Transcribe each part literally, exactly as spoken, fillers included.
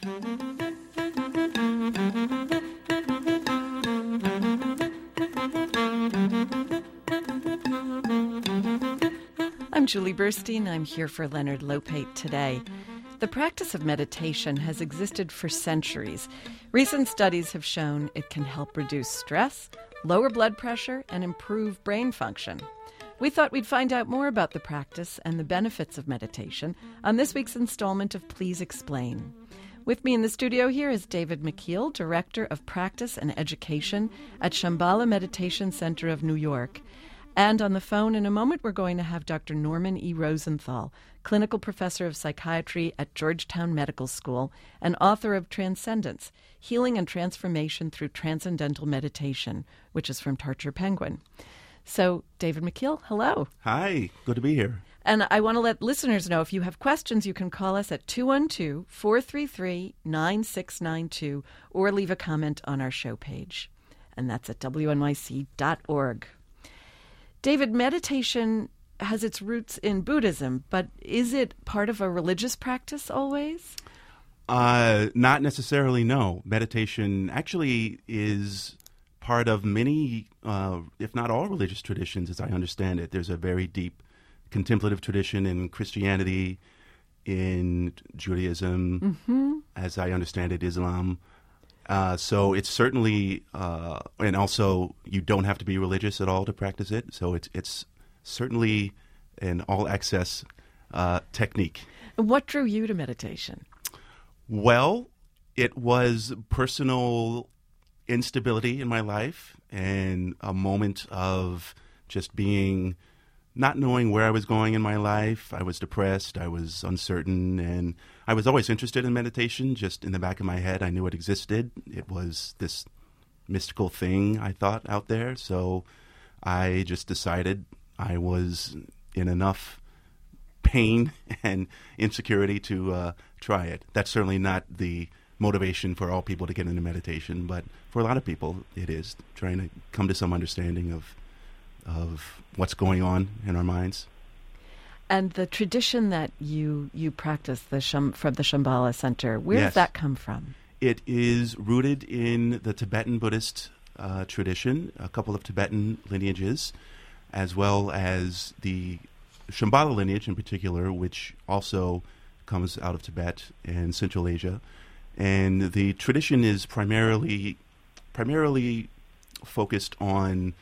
I'm Julie Burstein. I'm here for Leonard Lopate today. The practice of meditation has existed for centuries. Recent studies have shown it can help reduce stress, lower blood pressure, and improve brain function. We thought we'd find out more about the practice and the benefits of meditation on this week's installment of Please Explain. With me in the studio here is David McKeel, Director of Practice and Education at Shambhala Meditation Center of New York. And on the phone in a moment, we're going to have Doctor Norman E. Rosenthal, Clinical Professor of Psychiatry at Georgetown Medical School and author of Transcendence, Healing and Transformation Through Transcendental Meditation, which is from Torture Penguin. So, David McKeel, hello. Hi, good to be here. And I want to let listeners know, if you have questions, you can call us at two one two, four three three, nine six nine two or leave a comment on our show page. And that's at W N Y C dot org. David, meditation has its roots in Buddhism, but is it part of a religious practice always? Uh, not necessarily, no. Meditation actually is part of many, uh, if not all, religious traditions, as I understand it. There's a very deep contemplative tradition in Christianity, in Judaism, mm-hmm. as I understand it, Islam. Uh, so it's certainly, uh, and also you don't have to be religious at all to practice it. So it's it's certainly an all-access uh, technique. What drew you to meditation? Well, it was personal instability in my life and a moment of just being, not knowing where I was going in my life. I was depressed, I was uncertain, and I was always interested in meditation. Just in the back of my head, I knew it existed. It was this mystical thing, I thought, out there. So I just decided I was in enough pain and insecurity to uh, try it. That's certainly not the motivation for all people to get into meditation, but for a lot of people it is, trying to come to some understanding of of what's going on in our minds. And the tradition that you you practice the Sham, from the Shambhala Center, where yes. does that come from? It is rooted in the Tibetan Buddhist uh, tradition, a couple of Tibetan lineages, as well as the Shambhala lineage in particular, which also comes out of Tibet and Central Asia. And the tradition is primarily primarily focused on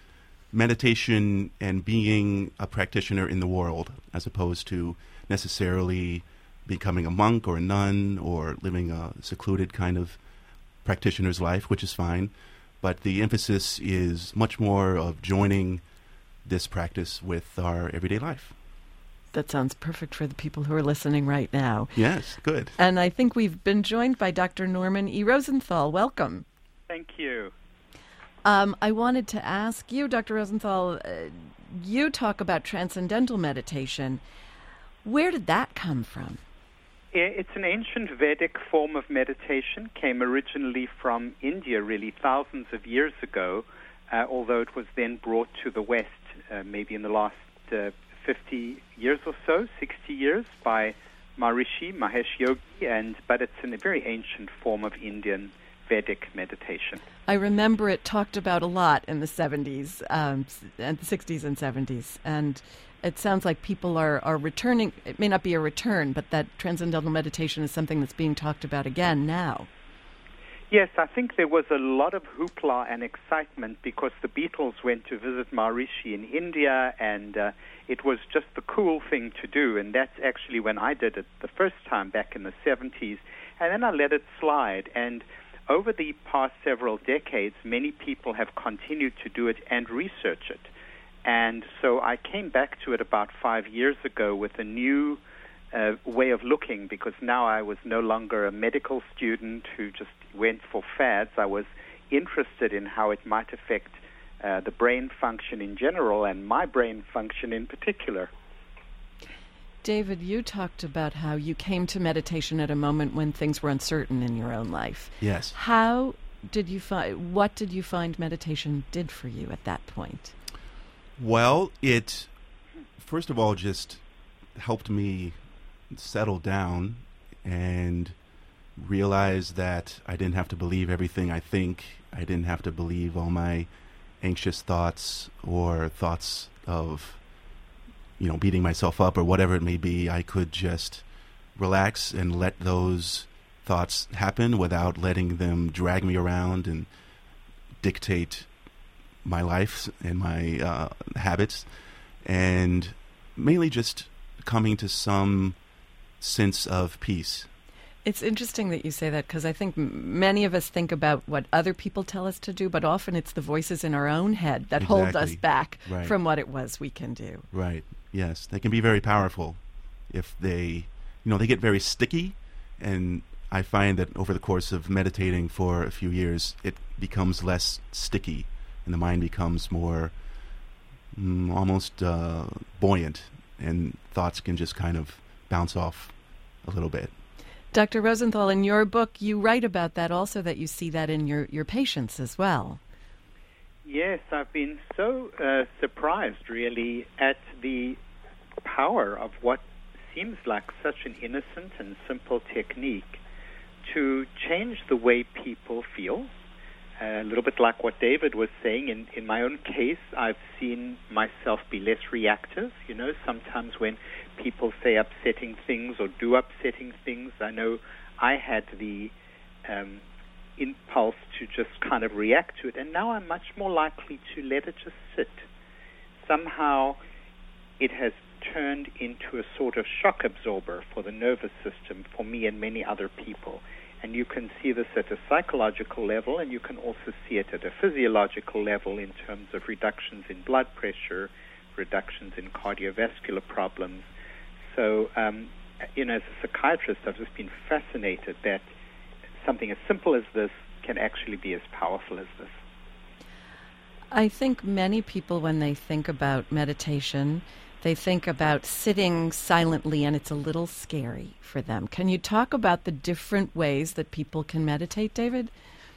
meditation and being a practitioner in the world, as opposed to necessarily becoming a monk or a nun or living a secluded kind of practitioner's life, which is fine. But the emphasis is much more of joining this practice with our everyday life. That sounds perfect for the people who are listening right now. Yes, good. And I think we've been joined by Doctor Norman E. Rosenthal. Welcome. Thank you. Um, I wanted to ask you, Doctor Rosenthal, uh, you talk about transcendental meditation. Where did that come from? It's an ancient Vedic form of meditation, came originally from India, really, thousands of years ago, uh, although it was then brought to the West, uh, maybe in the last uh, fifty years or so, sixty years, by Maharishi Mahesh Yogi, and but it's in a very ancient form of Indian Vedic meditation. I remember it talked about a lot in the seventies, um, and the sixties and seventies, and it sounds like people are, are returning. It may not be a return, but that transcendental meditation is something that's being talked about again now. Yes, I think there was a lot of hoopla and excitement because the Beatles went to visit Maharishi in India, and uh, it was just the cool thing to do, and that's actually when I did it the first time back in the seventies, and then I let it slide, and over the past several decades, many people have continued to do it and research it. And so I came back to it about five years ago with a new uh, way of looking, because now I was no longer a medical student who just went for fads. I was interested in how it might affect uh, the brain function in general and my brain function in particular. David, you talked about how you came to meditation at a moment when things were uncertain in your own life. Yes. How did you find, what did you find meditation did for you at that point? Well, it, first of all, just helped me settle down and realize that I didn't have to believe everything I think. I didn't have to believe all my anxious thoughts or thoughts of, you know, beating myself up or whatever it may be. I could just relax and let those thoughts happen without letting them drag me around and dictate my life and my uh, habits, and mainly just coming to some sense of peace. It's interesting that you say that, because I think m- many of us think about what other people tell us to do, but often it's the voices in our own head that Exactly. hold us back Right. from what it was we can do. Right. Yes. They can be very powerful if they, you know, they get very sticky. And I find that over the course of meditating for a few years, it becomes less sticky and the mind becomes more mm, almost uh, buoyant, and thoughts can just kind of bounce off a little bit. Doctor Rosenthal, in your book, you write about that also, that you see that in your, your patients as well. Yes, I've been so uh, surprised, really, at the power of what seems like such an innocent and simple technique to change the way people feel. Uh, a little bit like what David was saying. In, in my own case, I've seen myself be less reactive. You know, sometimes when people say upsetting things or do upsetting things, I know I had the um, impulse to just kind of react to it, and now I'm much more likely to let it just sit. Somehow it has turned into a sort of shock absorber for the nervous system, for me and many other people. And you can see this at a psychological level, and you can also see it at a physiological level in terms of reductions in blood pressure, reductions in cardiovascular problems. So, um, you know, as a psychiatrist, I've just been fascinated that something as simple as this can actually be as powerful as this. I think many people, when they think about meditation, they think about sitting silently, and it's a little scary for them. Can you talk about the different ways that people can meditate, David?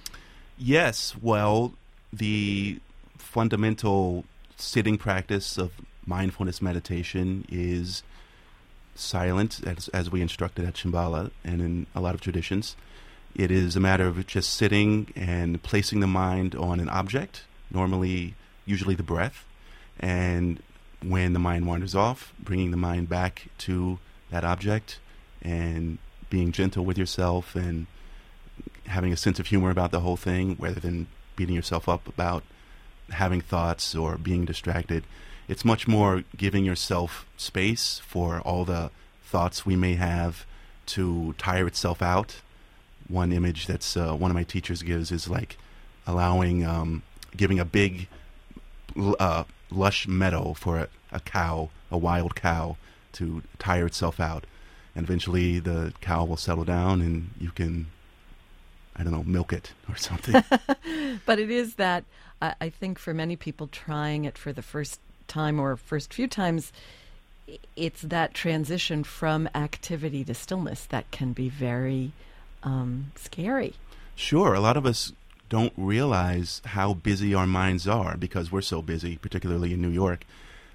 Yes. Well, the fundamental sitting practice of mindfulness meditation is silent, as, as we instructed at Shambhala and in a lot of traditions. It is a matter of just sitting and placing the mind on an object, normally, usually the breath, and when the mind wanders off, bringing the mind back to that object and being gentle with yourself and having a sense of humor about the whole thing, rather than beating yourself up about having thoughts or being distracted. It's much more giving yourself space for all the thoughts we may have to tire itself out. One image that's uh, one of my teachers gives is like allowing, um, giving a big uh, lush meadow for a, a cow, a wild cow, to tire itself out. And eventually the cow will settle down and you can, I don't know, milk it or something. But it is that, I, I think for many people trying it for the first time or first few times, it's that transition from activity to stillness that can be very um, scary. Sure. A lot of us don't realize how busy our minds are because we're so busy, particularly in New York.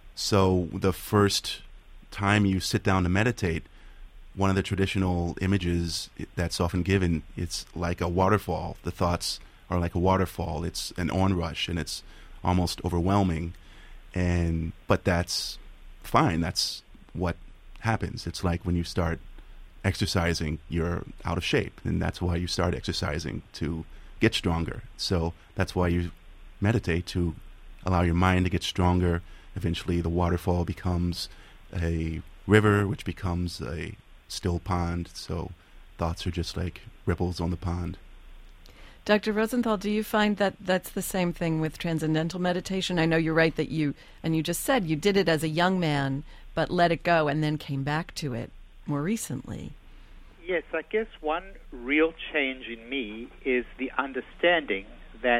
So the first time you sit down to meditate, one of the traditional images that's often given, it's like a waterfall. The thoughts are like a waterfall. It's an onrush, and it's almost overwhelming. And but that's fine. That's what happens. It's like when you start exercising, you're out of shape, and that's why you start exercising, to get stronger. So that's why you meditate, to allow your mind to get stronger. Eventually the waterfall becomes a river, which becomes a still pond. So thoughts are just like ripples on the pond. Doctor Rosenthal, do you find that that's the same thing with transcendental meditation? I know you're right that you, and you just said you did it as a young man, but let it go and then came back to it more recently. Yes, I guess one real change in me is the understanding that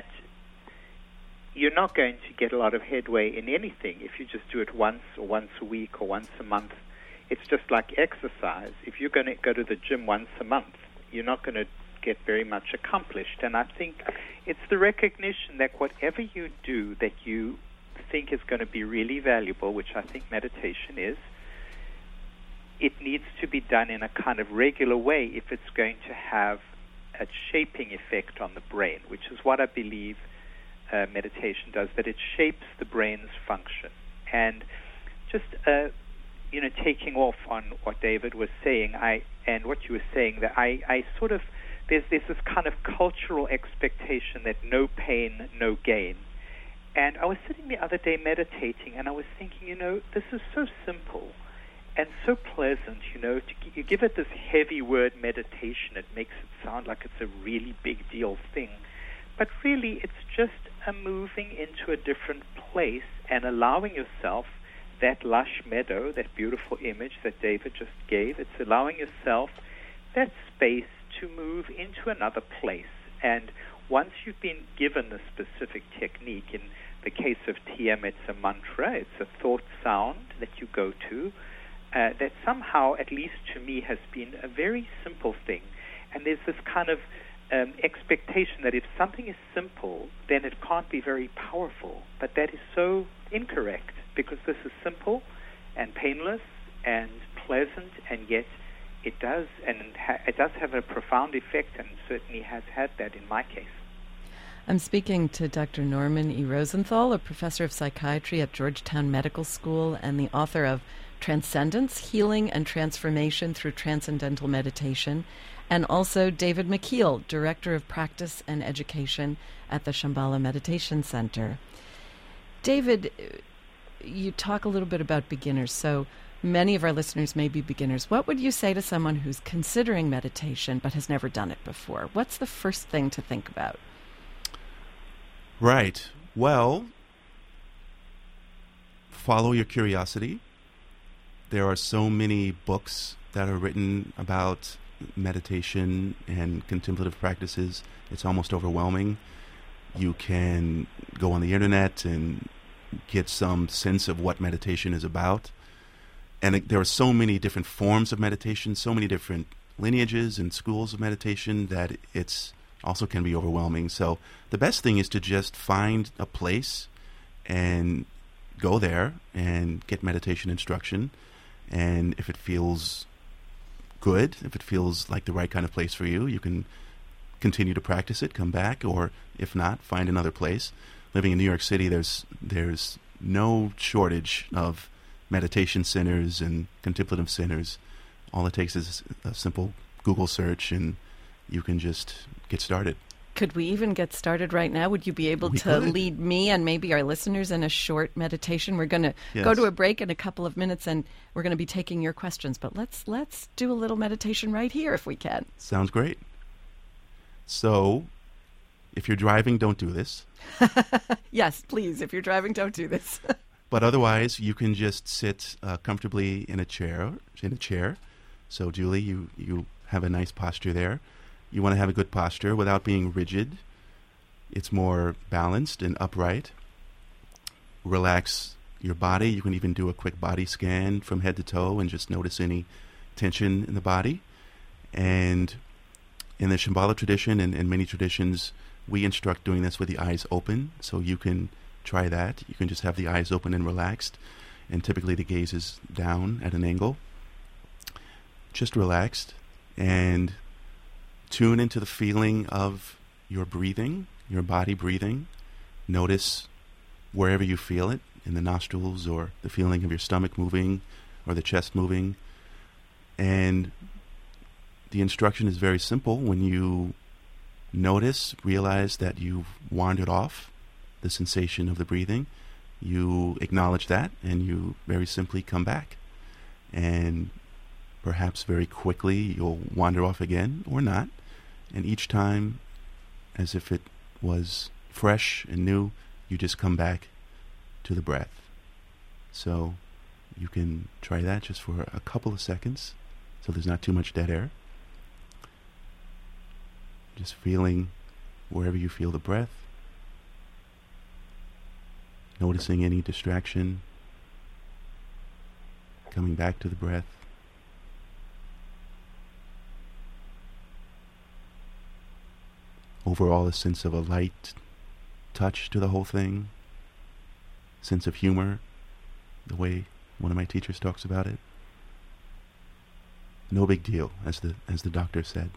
you're not going to get a lot of headway in anything if you just do it once or once a week or once a month. It's just like exercise. If you're going to go to the gym once a month, you're not going to get very much accomplished. And I think it's the recognition that whatever you do that you think is going to be really valuable, which I think meditation is, it needs to be done in a kind of regular way if it's going to have a shaping effect on the brain, which is what I believe uh, meditation does, that it shapes the brain's function. And just, uh, you know, taking off on what David was saying, I and what you were saying, that I, I sort of, there's, there's this kind of cultural expectation that no pain, no gain. And I was sitting the other day meditating, and I was thinking, you know, this is so simple and so pleasant, you know. To, you give it this heavy word meditation, it makes it sound like it's a really big deal thing. But really, it's just a moving into a different place and allowing yourself that lush meadow, that beautiful image that David just gave. It's allowing yourself that space to move into another place. And once you've been given a specific technique, in the case of T M, it's a mantra, it's a thought sound that you go to, uh, that somehow, at least to me, has been a very simple thing. And there's this kind of um, expectation that if something is simple, then it can't be very powerful. But that is so incorrect, because this is simple and painless and pleasant, and yet it does, and ha- it does have a profound effect, and certainly has had that in my case. I'm speaking to Doctor Norman E. Rosenthal, a professor of psychiatry at Georgetown Medical School and the author of Transcendence, Healing and Transformation Through Transcendental Meditation, and also David McKeel, Director of Practice and Education at the Shambhala Meditation Center. David, you talk a little bit about beginners, so many of our listeners may be beginners. What would you say to someone who's considering meditation but has never done it before? What's the first thing to think about? Right. Well, follow your curiosity. There are so many books that are written about meditation and contemplative practices. It's almost overwhelming. You can go on the internet and get some sense of what meditation is about. And it, there are so many different forms of meditation, so many different lineages and schools of meditation that it's also can be overwhelming. So the best thing is to just find a place and go there and get meditation instruction. And if it feels good, if it feels like the right kind of place for you, you can continue to practice it, come back, or if not, find another place. Living in New York City, there's there's no shortage of meditation centers and contemplative centers. All it takes is a simple Google search, and you can just get started. Could we even get started right now? Would you be able we to could. lead me and maybe our listeners in a short meditation? We're going to yes. go to a break in a couple of minutes, and we're going to be taking your questions. But let's let's do a little meditation right here if we can. Sounds great. So, if you're driving, don't do this. Yes, please. If you're driving, don't do this. But otherwise, you can just sit uh, comfortably in a chair. In a chair. So, Julie, you, you have a nice posture there. You want to have a good posture without being rigid. It's more balanced and upright. Relax your body. You can even do a quick body scan from head to toe and just notice any tension in the body. And in the Shambhala tradition and in many traditions, we instruct doing this with the eyes open, so you can try that. You can just have the eyes open and relaxed, and typically the gaze is down at an angle. Just relaxed, and tune into the feeling of your breathing, your body breathing. Notice wherever you feel it, in the nostrils, or the feeling of your stomach moving, or the chest moving. And the instruction is very simple. When you notice, realize that you've wandered off the sensation of the breathing, you acknowledge that, and you very simply come back. And perhaps very quickly you'll wander off again, or not. And each time, as if it was fresh and new, you just come back to the breath. So you can try that just for a couple of seconds, so there's not too much dead air. Just feeling wherever you feel the breath. Noticing any distraction. Coming back to the breath. Overall, a sense of a light touch to the whole thing. Sense of humor, the way one of my teachers talks about it. no big deal, as the as the doctor said.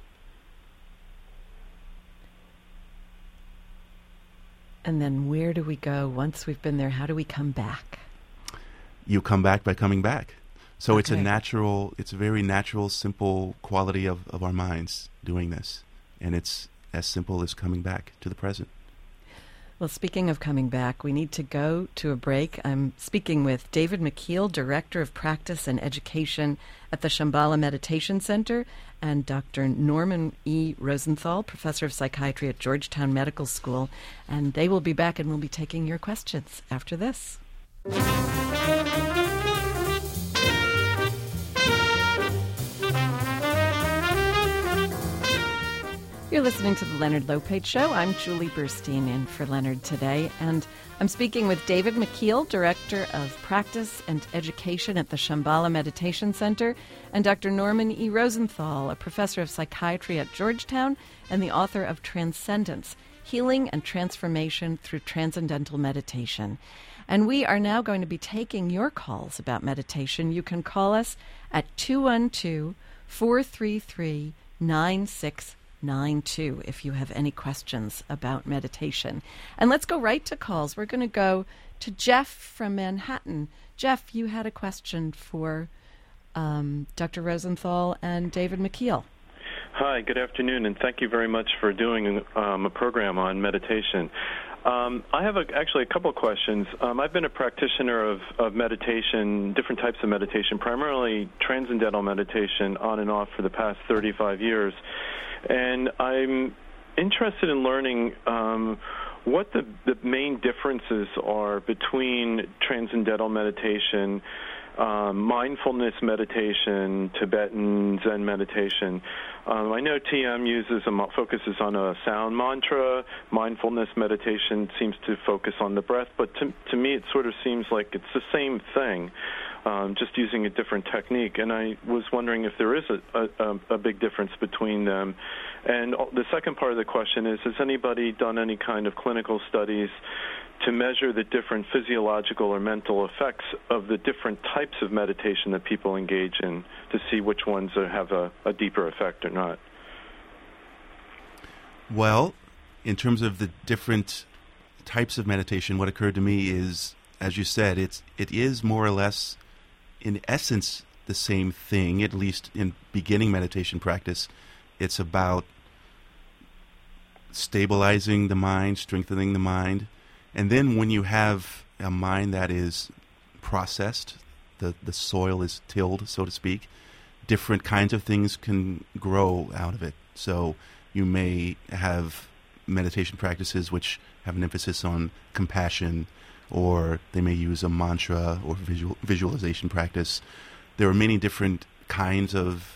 And then where do we go once we've been there? How do we come back? You come back by coming back. So Okay. it's a natural, it's a very natural, simple quality of, of our minds doing this. And it's as simple as coming back to the present. Well, speaking of coming back, we need to go to a break. I'm speaking with David McKeel, Director of Practice and Education at the Shambhala Meditation Center, and Doctor Norman E. Rosenthal, Professor of Psychiatry at Georgetown Medical School. And they will be back, and we'll be taking your questions after this. You're listening to the Leonard Lopate Show. I'm Julie Burstein in for Leonard today, and I'm speaking with David McKeel, Director of Practice and Education at the Shambhala Meditation Center, and Doctor Norman E. Rosenthal, a professor of psychiatry at Georgetown and the author of Transcendence, Healing and Transformation Through Transcendental Meditation. And we are now going to be taking your calls about meditation. You can call us at two one two, four three three, nine six nine two if you have any questions about meditation. And let's go right to calls. We're going to go to Jeff from Manhattan. Jeff, you had a question for um, Doctor Rosenthal and David McKeel. Hi, good afternoon, and thank you very much for doing um, a program on meditation. Um, I have a, actually a couple of questions. Um, I've been a practitioner of, of meditation, different types of meditation, primarily transcendental meditation on and off for the past thirty-five years. And I'm interested in learning um, what the, the main differences are between transcendental meditation, um, mindfulness meditation, Tibetan Zen meditation. Um, I know T M uses a, focuses on a sound mantra. Mindfulness meditation seems to focus on the breath, but to, to me it sort of seems like it's the same thing, um, just using a different technique. And I was wondering if there is a, a, a big difference between them. And the second part of the question is, has anybody done any kind of clinical studies to measure the different physiological or mental effects of the different types of meditation that people engage in, to see which ones have a, a deeper effect or not? Well, in terms of the different types of meditation, what occurred to me is, as you said, it's it is more or less, in essence, the same thing, at least in beginning meditation practice. It's about stabilizing the mind, strengthening the mind. And then when you have a mind that is processed, the, the soil is tilled, so to speak, different kinds of things can grow out of it. So you may have meditation practices which have an emphasis on compassion, or they may use a mantra or visual, visualization practice. There are many different kinds of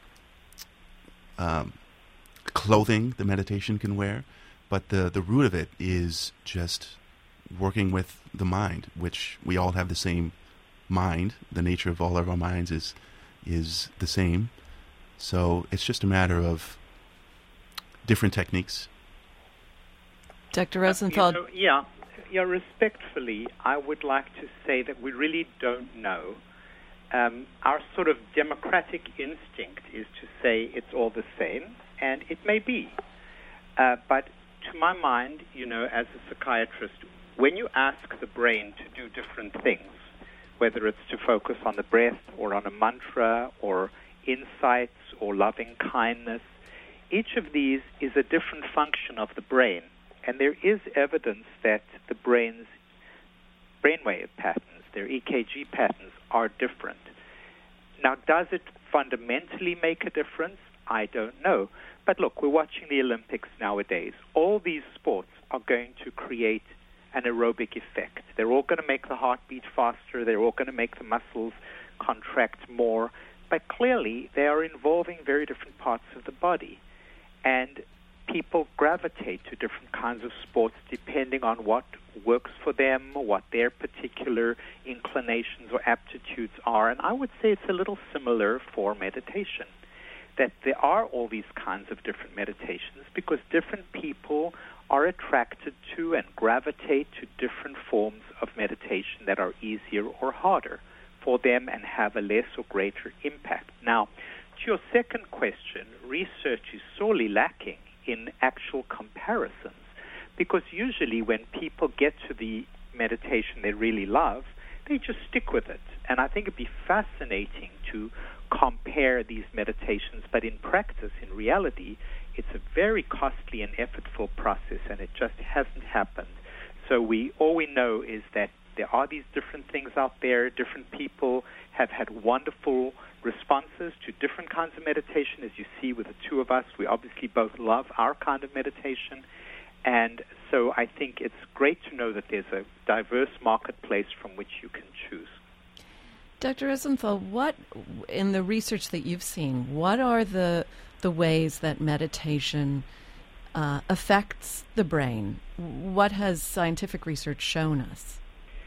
um, clothing the meditation can wear, but the, the root of it is just working with the mind, which we all have the same mind. The nature of all of our minds is is the same. So it's just a matter of different techniques. Doctor Rosenthal. Uh, you know, yeah, yeah, respectfully, I would like to say that we really don't know. Um, our sort of democratic instinct is to say it's all the same, and it may be. Uh, but to my mind, you know, as a psychiatrist, when you ask the brain to do different things, whether it's to focus on the breath or on a mantra or insights or loving kindness, each of these is a different function of the brain. And there is evidence that the brain's brainwave patterns, their E K G patterns, are different. Now, does it fundamentally make a difference? I don't know. But look, we're watching the Olympics nowadays. All these sports are going to create an aerobic effect. They're all going to make the heart beat faster. They're all going to make the muscles contract more. But clearly, they are involving very different parts of the body. And people gravitate to different kinds of sports depending on what works for them, what their particular inclinations or aptitudes are. And I would say it's a little similar for meditation, that there are all these kinds of different meditations because different people are attracted to and gravitate to different forms of meditation that are easier or harder for them and have a less or greater impact. Now, to your second question, research is sorely lacking in actual comparisons, because usually when people get to the meditation they really love, they just stick with it. And I think it'd be fascinating to compare these meditations, but in practice, in reality, it's a very costly and effortful process, and it just hasn't happened. So we all we know is that there are these different things out there. Different people have had wonderful responses to different kinds of meditation. As you see with the two of us, we obviously both love our kind of meditation. And so I think it's great to know that there's a diverse marketplace from which you can choose. Doctor Rosenthal, what, in the research that you've seen, what are the the ways that meditation uh, affects the brain? What has scientific research shown us?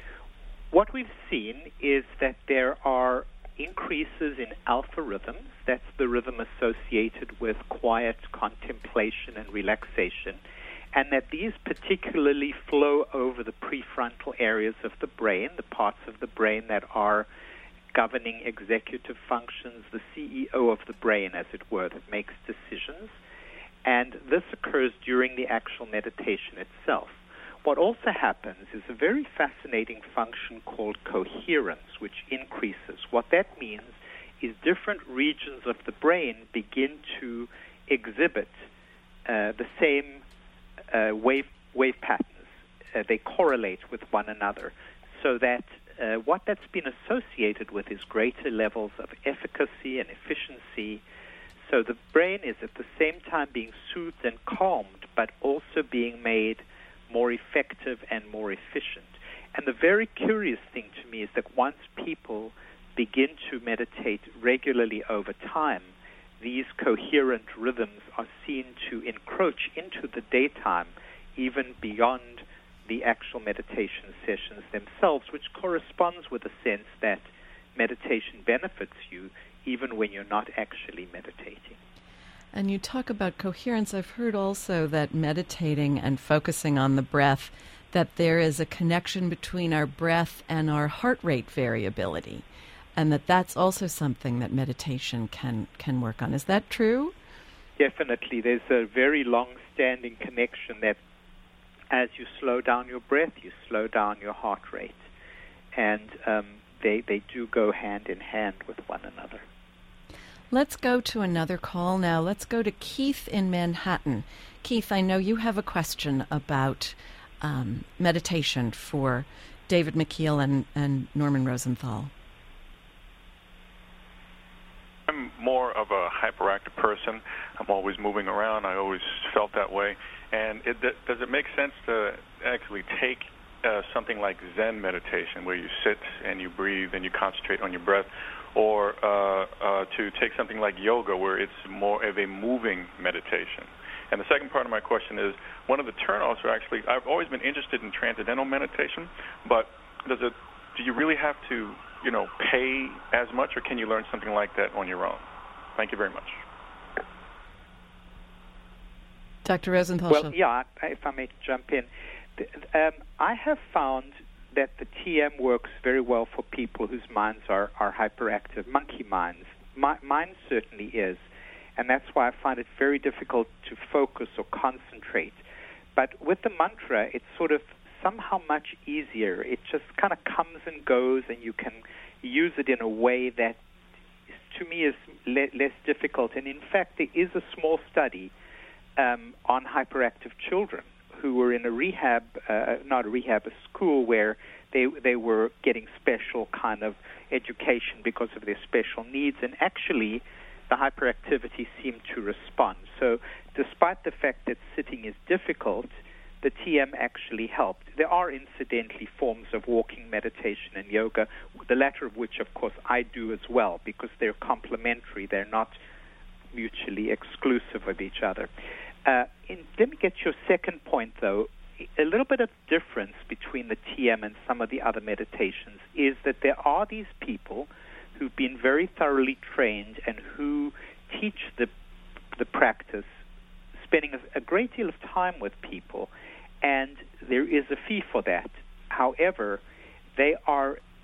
What we've seen is that there are increases in alpha rhythms. That's the rhythm associated with quiet contemplation and relaxation, and that these particularly flow over the prefrontal areas of the brain, the parts of the brain that are governing executive functions, the C E O of the brain, as it were, that makes decisions. And this occurs during the actual meditation itself. What also happens is a very fascinating function called coherence, which increases. What that means is different regions of the brain begin to exhibit uh, the same uh, wave wave patterns. Uh, they correlate with one another, so that uh, what that's been associated with is greater levels of efficacy and efficiency. So the brain is at the same time being soothed and calmed, but also being made more effective and more efficient. And the very curious thing to me is that once people begin to meditate regularly over time, these coherent rhythms are seen to encroach into the daytime, even beyond the actual meditation sessions themselves, which corresponds with the sense that meditation benefits you even when you're not actually meditating. And you talk about coherence. I've heard also that meditating and focusing on the breath, that there is a connection between our breath and our heart rate variability, and that that's also something that meditation can, can work on. Is that true? Definitely. There's a very long-standing connection that as you slow down your breath, you slow down your heart rate. And um, they, they do go hand in hand with one another. Let's go to another call now. Let's go to Keith in Manhattan. Keith, I know you have a question about um, meditation for David McKeel and, and Norman Rosenthal. I'm more of a hyperactive person. I'm always moving around. I always felt that way. And it, does it make sense to actually take uh, something like Zen meditation, where you sit and you breathe and you concentrate on your breath, or uh, uh, to take something like yoga, where it's more of a moving meditation? And the second part of my question is, one of the turnoffs are actually, I've always been interested in transcendental meditation, but does it, do you really have to, you know, pay as much, or can you learn something like that on your own? Thank you very much. Doctor Rosenthal. Well, yeah, if I may jump in. Um, I have found that the T M works very well for people whose minds are, are hyperactive, monkey minds. My, mine certainly is, and that's why I find it very difficult to focus or concentrate. But with the mantra, it's sort of somehow much easier. It just kind of comes and goes, and you can use it in a way that, to me, is le- less difficult. And in fact, there is a small study um, on hyperactive children who were in a rehab, uh, not a rehab, a school where they they were getting special kind of education because of their special needs, and actually the hyperactivity seemed to respond. So despite the fact that sitting is difficult, the T M actually helped. There are incidentally forms of walking meditation and yoga, the latter of which, of course, I do as well, because they're complementary. They're not mutually exclusive of each other. Uh, in, let me get your second point, though. A little bit of difference between the T M and some of the other meditations is that there are these people who've been very thoroughly trained and who teach the the practice, spending a, a great deal of time with people, and there is a fee for that. However, they are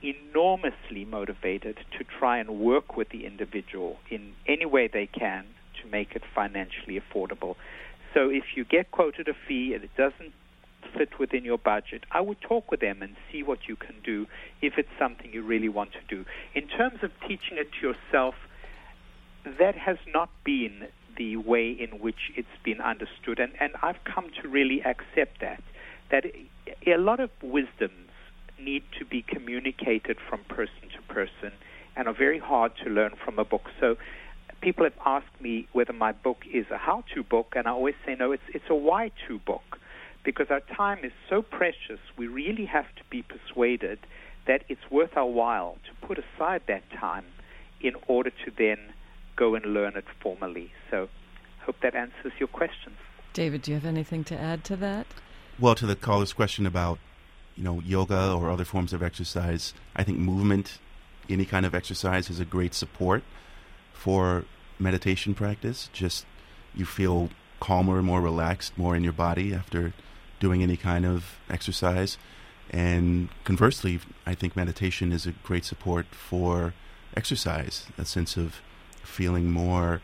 enormously motivated to try and work with the individual in any way they can to make it financially affordable. So if you get quoted a fee and it doesn't fit within your budget, I would talk with them and see what you can do if it's something you really want to do. In terms of teaching it to yourself, that has not been the way in which it's been understood, and, and I've come to really accept that, that a lot of wisdoms need to be communicated from person to person and are very hard to learn from a book. So people have asked me whether my book is a how-to book, and I always say, no, it's it's a why-to book, because our time is so precious, we really have to be persuaded that it's worth our while to put aside that time in order to then go and learn it formally. So I hope that answers your questions. David, do you have anything to add to that? Well, to the caller's question about, you know, yoga or other forms of exercise, I think movement, any kind of exercise, is a great support for meditation practice. Just you feel calmer, more relaxed, more in your body after doing any kind of exercise. And conversely, I think meditation is a great support for exercise, a sense of feeling more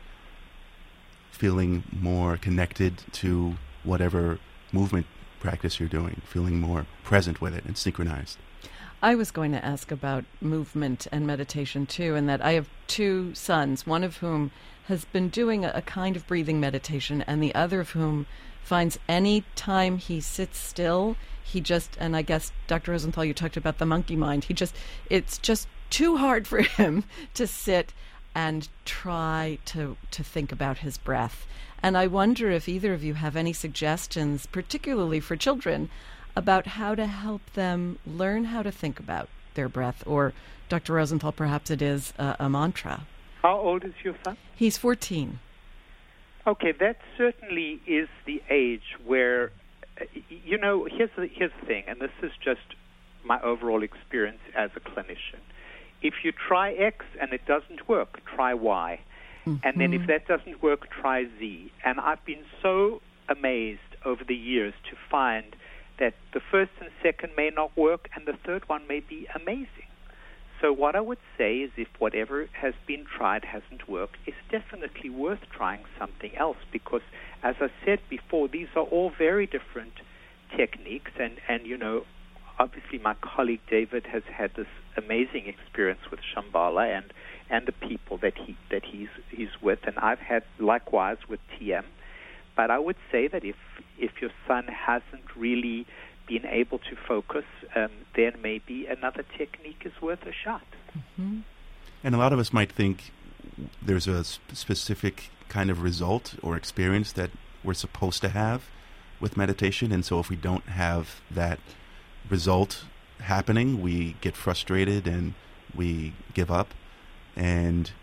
feeling more connected to whatever movement practice you're doing, feeling more present with it and synchronized. I was going to ask about movement and meditation too, and that I have two sons, one of whom has been doing a, a kind of breathing meditation, and the other of whom finds any time he sits still, he just, and I guess, Doctor Rosenthal, you talked about the monkey mind, he just, it's just too hard for him to sit and try to, to think about his breath. And I wonder if either of you have any suggestions, particularly for children, about how to help them learn how to think about their breath, or Doctor Rosenthal, perhaps it is a, a mantra. How old is your son? He's fourteen. Okay, that certainly is the age where, you know, here's the, here's the thing, and this is just my overall experience as a clinician. If you try X and it doesn't work, try Y. Mm-hmm. And then if that doesn't work, try Z. And I've been so amazed over the years to find that the first and second may not work, and the third one may be amazing. So what I would say is, if whatever has been tried hasn't worked, it's definitely worth trying something else, because, as I said before, these are all very different techniques, and, and you know, obviously my colleague David has had this amazing experience with Shambhala and, and the people that he that he's he's with, and I've had likewise with T M. But I would say that if if your son hasn't really been able to focus, um, then maybe another technique is worth a shot. Mm-hmm. And a lot of us might think there's a sp- specific kind of result or experience that we're supposed to have with meditation, and so if we don't have that result happening, we get frustrated and we give up. And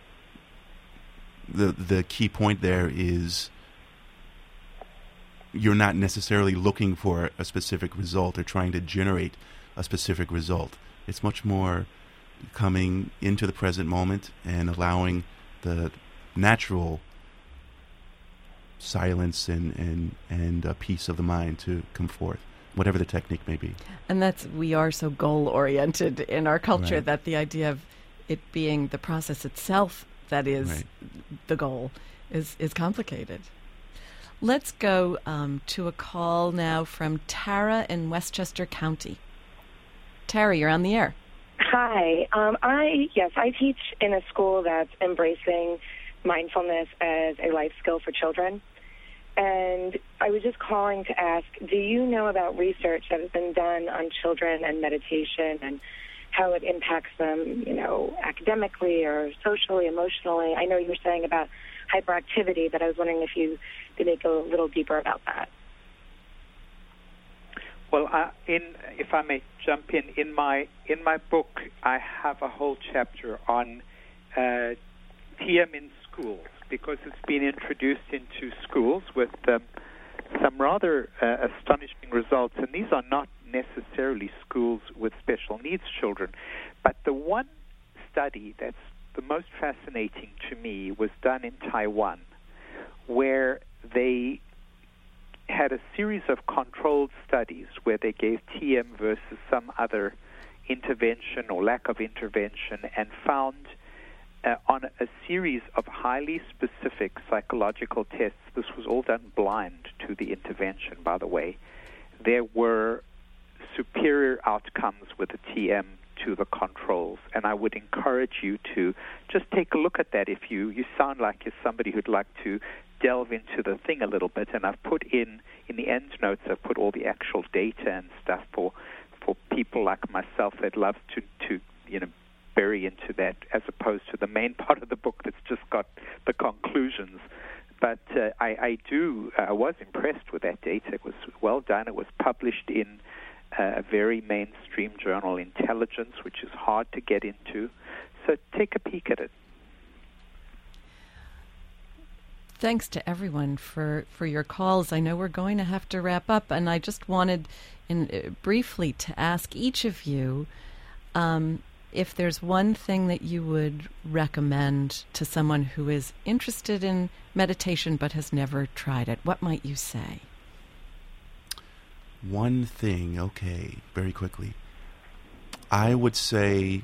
the the key point there is, you're not necessarily looking for a specific result or trying to generate a specific result. It's much more coming into the present moment and allowing the natural silence and, and, and uh, peace of the mind to come forth, whatever the technique may be. And that's, we are so goal-oriented in our culture, Right. that the idea of it being the process itself that is Right. the goal is, is complicated. Let's go um, to a call now from Tara in Westchester County. Tara, you're on the air. Hi. Um, I yes, I teach in a school that's embracing mindfulness as a life skill for children. And I was just calling to ask, do you know about research that has been done on children and meditation and how it impacts them, you know, academically or socially, emotionally? I know you were saying about hyperactivity, but I was wondering if you could make a little deeper about that. Well, uh, in if I may jump in, in my in my book, I have a whole chapter on uh, T M in schools, because it's been introduced into schools with um, some rather uh, astonishing results. And these are not necessarily schools with special needs children, but the one study that's the most fascinating to me was done in Taiwan, where they had a series of controlled studies where they gave T M versus some other intervention or lack of intervention, and found uh, on a series of highly specific psychological tests, this was all done blind to the intervention, by the way, there were superior outcomes with the T M to the controls. And I would encourage you to just take a look at that if you, you sound like you're somebody who'd like to delve into the thing a little bit. And I've put in, in the end notes, I've put all the actual data and stuff for for people like myself that love to, to you know, bury into that as opposed to the main part of the book that's just got the conclusions. But uh, I, I do, I was impressed with that data. It was well done. It was published in uh, a very mainstream journal, Intelligence, which is hard to get into. So take a peek at it. Thanks to everyone for, for your calls. I know we're going to have to wrap up, and I just wanted in, uh, briefly to ask each of you um, if there's one thing that you would recommend to someone who is interested in meditation but has never tried it. What might you say? One thing, okay, very quickly. I would say,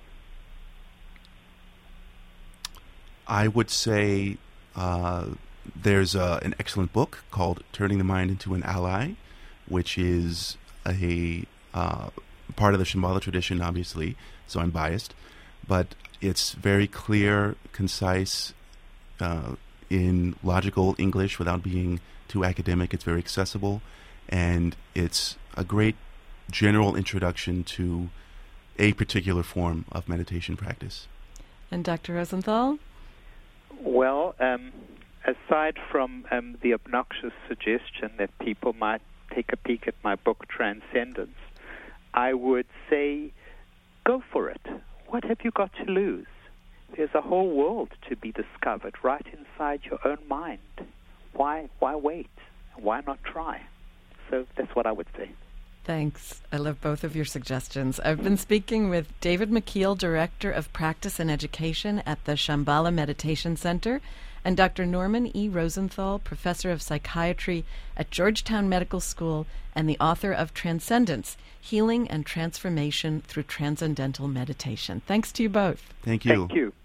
I would say uh, there's a, an excellent book called Turning the Mind into an Ally, which is a uh, part of the Shambhala tradition, obviously, so I'm biased, but it's very clear, concise, uh, in logical English without being too academic. It's very accessible, and it's a great general introduction to a particular form of meditation practice. And Doctor Rosenthal? Well, um, aside from um, the obnoxious suggestion that people might take a peek at my book, Transcendence, I would say go for it. What have you got to lose? There's a whole world to be discovered right inside your own mind. Why, why wait? Why not try? So that's what I would say. Thanks. I love both of your suggestions. I've been speaking with David McKeel, Director of Practice and Education at the Shambhala Meditation Center, and Doctor Norman E. Rosenthal, Professor of Psychiatry at Georgetown Medical School and the author of Transcendence, Healing and Transformation Through Transcendental Meditation. Thanks to you both. Thank you. Thank you.